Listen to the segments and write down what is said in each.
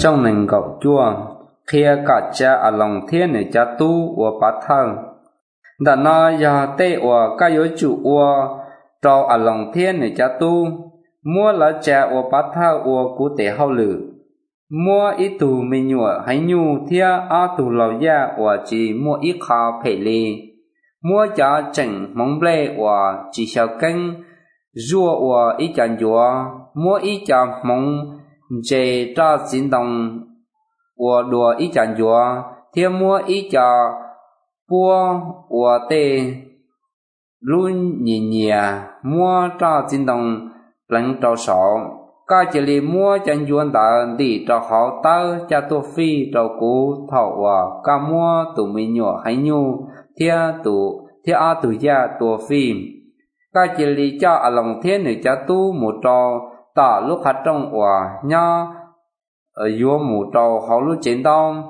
trong nền gạo chua kia cả cha ở lòng thiên này cha tu của bát thang đã nói giờ tê của các yếu chủ của trò ở lòng thiên này cha tu mua là cha của bát thang của cụ thể hậu lử mua ít tù mình nhựa hay nhu thia a tù lầu gia của chỉ mua ít khó phải li mua cho chỉnh mong ble của chỉ sao canh rùa của ít chăn rùa mua ít cho mong dễ cho xin đồng của đùa ít chăn rùa thia mua ít cho bua của tê luôn nhẹ nhẹ mua cho xin đồng lần trâu sọ các chỉ li mua chân yuan đã đi cho họ tao cha tu phi cho cú thọ và các mua tụ mình nhỏ hay nhu thia a tụ gia tu phi các chỉ li cho ở lòng thiên này cha tu một trò ta lúc hát trong và nhá ở dưới một trò họ lúc chiến đông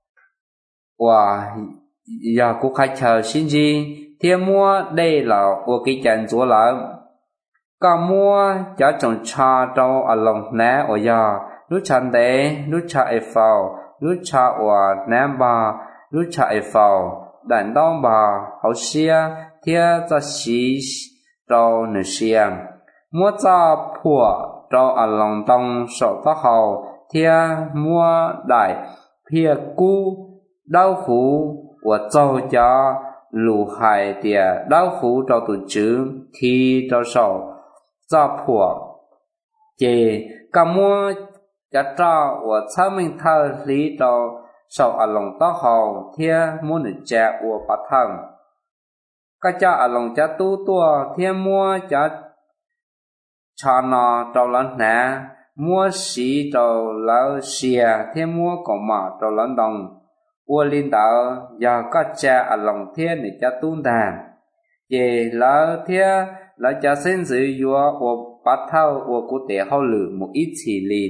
và giờ cũng khai chờ xin gì thia mua đây là của cái chân chúa lại cả mua cho trồng cha trâu ở lòng nè ở nhà lúc chăn đế lúc cha ở phao lúc cha ở nam bà lúc cha ở phao đàn đông bà hậu xia thia cho xí trâu nữ xia mua cho phùa trâu ở lòng đông sổ tóc hậu thia mua đại phía cú đau khổ của trâu cho lù hại tiệt đau khổ trâu tụi chữ khi trâu sổ cho phùa chỉ cả mua cho trò của cha mình thơ lý trò sau ở lòng tóc hầu thia mua nữ trẻ của bát thằng các cha ở lòng cha tu tua thia mua cho nó trò lớn nè mua xí trò lão xìa thia mua cổ mỏ trò lớn đồng của linh đạo giờ các cha ở lòng thia nữ cha tu đàn chỉ lão thia là cha sinh dự vua của bát thao của cụ thể hậu lử một ít chỉ liền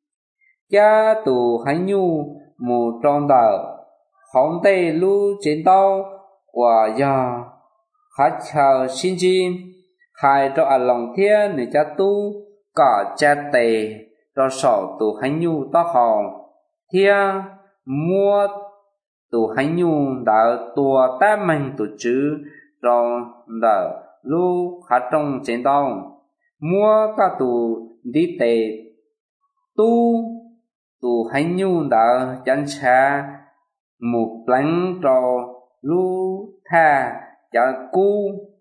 cha tù hay nhu một trong đạo hồng tây lu chiến đấu và giờ khát khao xin chi hai cho ở lòng thiên để cha tu cả cha tề cho sổ tù hay nhu to hồng thiên mua tù hay nhu đạo tua ta mình tù chữ trong đạo lu khát trong chiến đấu mua các tù đi tề tu hay nhu đã chân cha một lần cho lu tha cho cu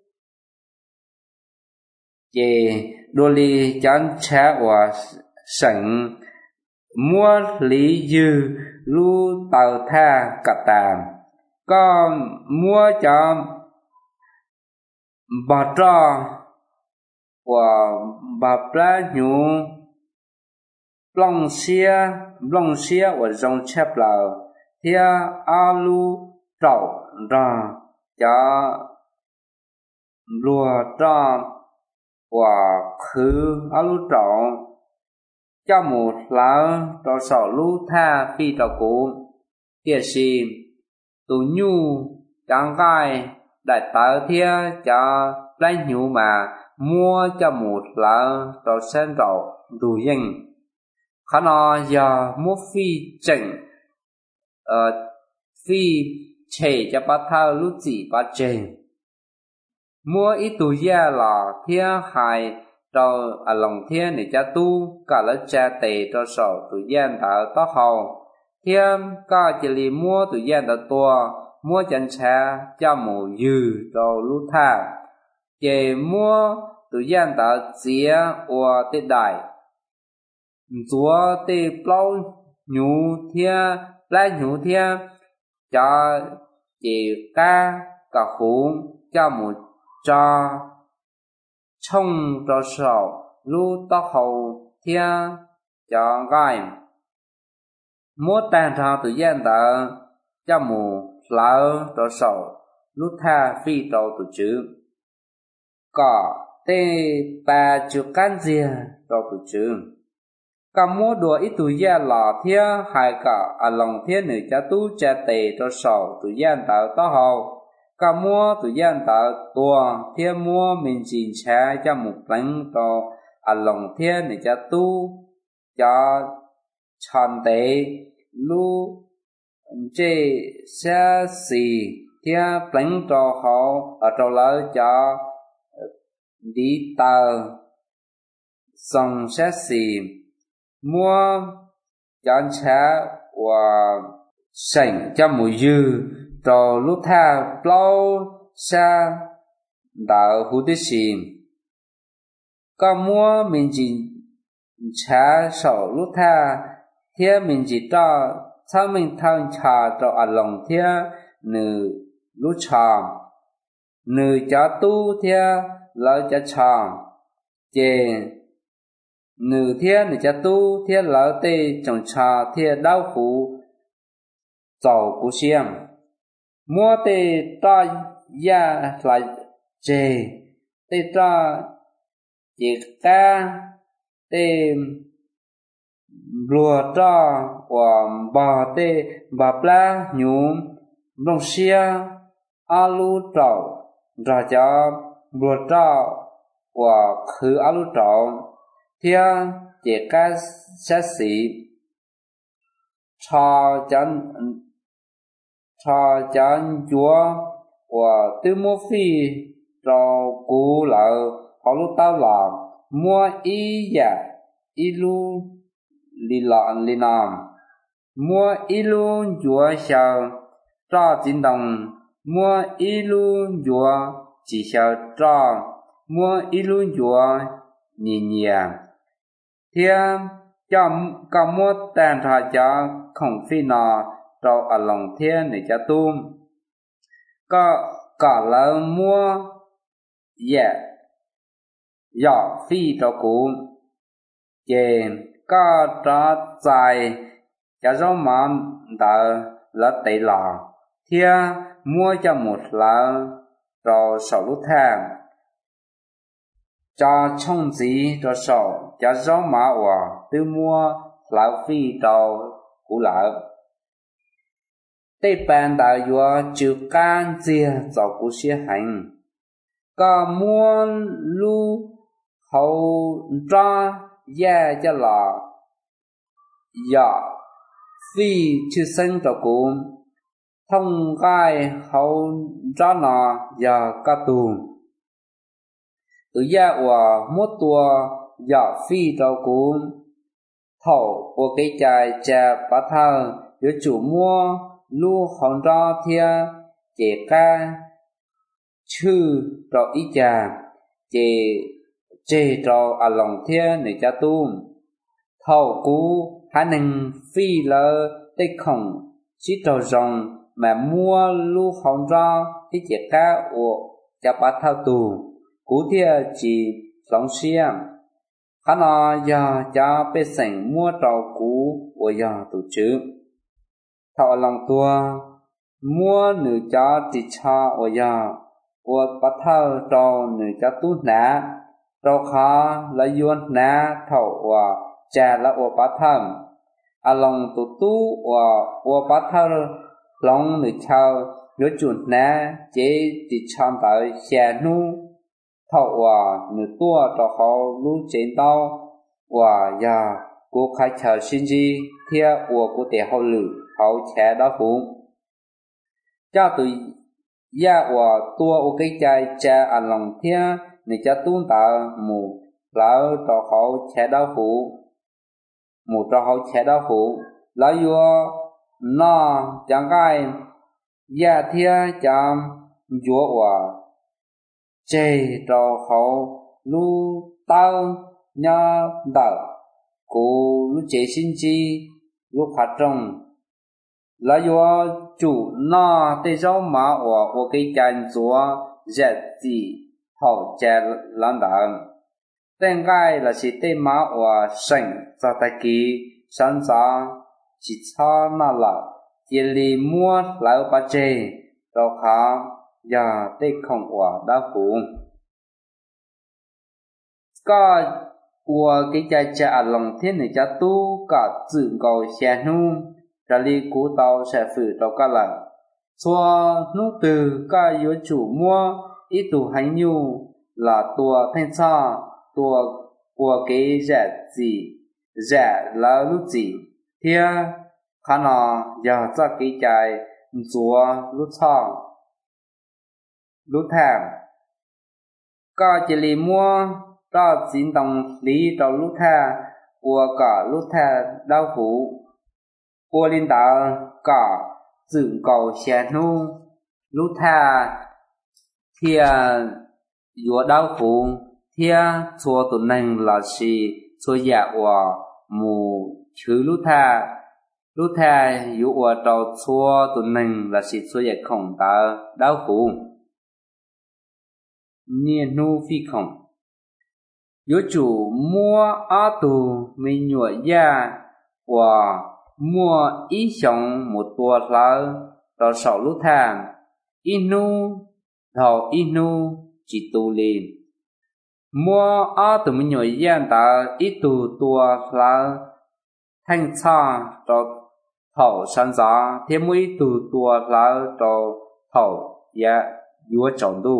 về đôi li chân cha và sẵn mua lý dư lu tàu tha cả tàm còn mua cho bà trò và bà pra nhu long xia và dòng chép là thia alu trậu ra cho lùa ra và khứ alu trậu cho một lá cho sầu lu tha phi trậu cũ kia si tụ nhu chẳng gai đại tớ thia cho lấy nhu mà mua cho một lá cho sen trậu đủ danh khả năng giờ mua phi chỉnh phi chế cho bát thao lúc chỉ bát chỉnh mua ít tù gia là thia hài cho ở lòng thiên để cha tu cả lớp cha tề cho sổ tù gia đã tó hầu thiên cả chỉ li mua tù gia đã tua mua chân cha cho mù dư cho lúc tha chỉ mua tù gia đã chia và tết đại chúa tê plau nhú thia lai nhú thia cho chị ca cả khủng cho một cho冲cho sầu lu tóc hầu thia cho gai mua tan thao tự gian đã cho một lão cho sầu lu tha phi cho tự chữ cả tê ba chữ can gì cho tự chữ cả mua đùa ít tuổi gia là thia hai cả ở lòng thiên nữ cha tu cha tề cho sầu tuổi gia tạo to hầu cả mua tuổi gia tạo tua thia mua mình chỉ cha cho một lần cho ở lòng thiên nữ cha tu cho chọn tế lu chế xa xì thia bánh trò họ ở trò lỡ cho đi tờ xong xa xì mua chọn xa và sảnh cho mùi dư trò lúc tha plau xa đạo hữu tế xì có mua mình chỉ trả sổ lúc tha thia mình chỉ cho sao mình thăng trả cho lòng thia nữ lúc trả nữ cho tu thia lỡ cho trả chê nữ thia nữ cho tu thia lỡ tê trọng trả thia đau khổ giàu của xiêm mua tê cho ya lại chê tê cho chỉ ca tê lùa cho và bà tê bà pla nhúm đông xia alu trầu rồi cho lùa cho và khứ alu trầu thia chỉ ca sát sĩ cho chúa và tư mô phi rồi cú lợ họ lúc tao làm mua ý giả ý lu li lọn li nam mua ý lu chúa sao cho chính đồng mua ý lu chúa chỉ sao cho mua ý lu chúa nhẹ nhẹ thiên cho cả mua tàn thà cho không phi nọ cho ở lòng thiên để cho tu có cả là mua dạ phi cho cũ chê có cho dài cho rau mắm đỡ là tệ lò thia mua cho một là cho sầu lúc thang cho冲gì cho sầu cho rau má và tư mua lão phi cho cũ lợ tê bàn đại vừa chịu can chia cho cũ xế hành có mua lu hậu ra ya cho là ya phi chư sinh cho cũ thông gai hậu ra nọ ya ca tù tự ya và một tua ya phi cho cũ thầu của cái trái cha bát thơ với chủ mua lu hậu ra thia chế ca chư cho ý cha chế cho à lòng thiên để cha tu thầu cú há nâng phi lơ tê khổng chỉ trò rồng mà mua lu hồng ra thì chế ca của cha bát thao tù cú thia chỉ lòng xiêm khá nó giờ cha bê sảnh mua trò cú của giờ tổ chức thầu lòng tua mua nữ cha chỉ cha của giờ của bát thao trò nữ cha tu nã trò khá là yuan nã thầu và cha là của bát thao à lòng tu tu và của bát thao lòng nữ cha nhớ chuẩn nã chế chỉ chọn tới xe nu thầu và nữ tua trò khó lu trên tao và giờ của khai chờ sinh gì thia của tế hậu lử hậu trẻ đó cũng cho tụi ya và tua ô cái chai cha à lòng thia này cha tuôn tạo mù lão trò hậu trẻ đó phụ mù trò hậu trẻ đó phụ lão vua nó chẳng cái ya thia chăm vua và chê trò hậu lu tao nhá đỡ cụ lu chế sinh chi lu phát trong là do chủ nó tê rau má của cái chân chúa dệt gì hậu trẻ lãng đảng tên gai là chỉ tê má của sảnh ra tay ký sẵn giá chỉ cho nó là chỉ lì mua lại bà chê rồi khá và tê không của đá phủ có của cái chạy trả lòng thiên này cha tu cả dự cầu xe nu ra li cú tàu sẽ phử tàu cả lần xua nút từ cả yếu chủ mua ít tụ hành nhu là tua thanh xa tua của cái rẻ gì rẻ là lúc gì thia khả năng giờ cho cái trái chúa lúc xong lúc thèm có chỉ lý mua cho chính đồng lý cho lúc thèm của cả lúc thèm đau phủ của linh đạo cả dựng cầu xe nu lúc thèm thia yếu đau phủ thia chùa tụi nành là gì chùa dạ của mù chứ lúc thà yếu của trâu chùa tụi nành là gì chùa dạ khổng ta đau phủ nhiên nu phi khổng yếu chủ mua á tù mình nhựa ya và mua ý sống một tua lá rồi sau lúc thà inu thầu inu chỉ tu lên mua ở tụi mình nhồi yên ta ít tu tua là thanh xa cho thầu sản giá thêm mấy tu tua là cho thầu ya yếu trọng dung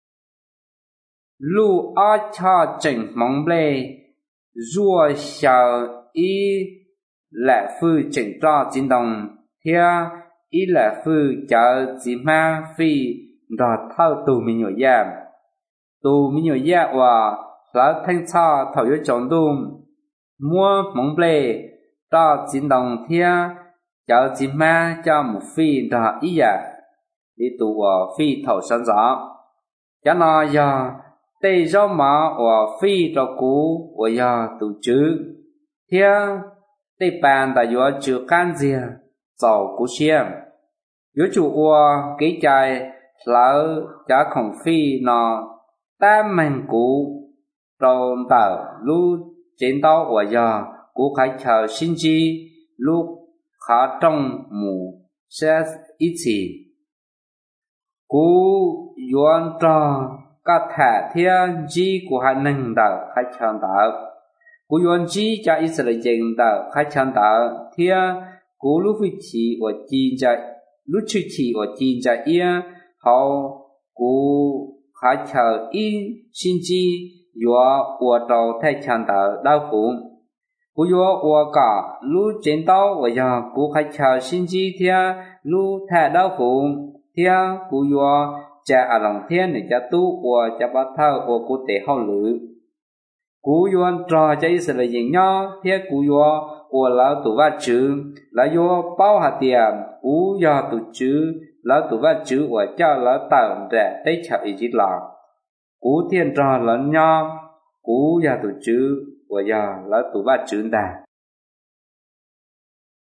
lu ở cha chỉnh mong lệ rùa xào ý lệ phu chỉnh ra chính đồng thia ý lệ phu chờ chỉ ma phi rồi thao tụi mình nhồi yên tu mình nhớ ya và là thanh tra thầu yếu chọn tu mua mong bể ta chính đồng thia cho chính ma cho một phi đã ý ya đi tu phi thầu sản rõ cho nó giờ tây rau mà và phi cho cũ và giờ tu chữ thia tây bàn đã yếu chữ can gì giàu cũ xem yếu chủ cái trái là giá không phi nó ta mình cũ trong tờ lúc chiến đấu của giờ cũ khai chờ sinh chi lúc khá trong mù sẽ ít chỉ cũ yuan trò các thẻ thiên chi của hai nâng tờ khai chờ tờ cũ yuan chi cho ít là dành tờ khai chờ tờ thiên cũ lúc vị trí của chi chạy lúc chữ chỉ của chi chạy ia hậu cũ khá chờ in xin chi yếu của trâu thay chẳng tờ đau phủ cú yếu của cả lũ chiến đấu và giờ cú khá chờ xin chi thia lũ thay đau phủ thia cú yếu cha ở lòng thiên để cha tu của cha bát thao của cú tế hậu lử cú yếu trò cha ý là gì nhau thia cú yếu của lão tụ vát chữ là yếu bao hạt tiền cú yếu tụ chữ lão tụ vát chữ của cha lão tạo rẻ tế chạo ý chí lòng cú thiên trò lớn nhau cú gia tụ chữ của gia lão tụ vát chữ đà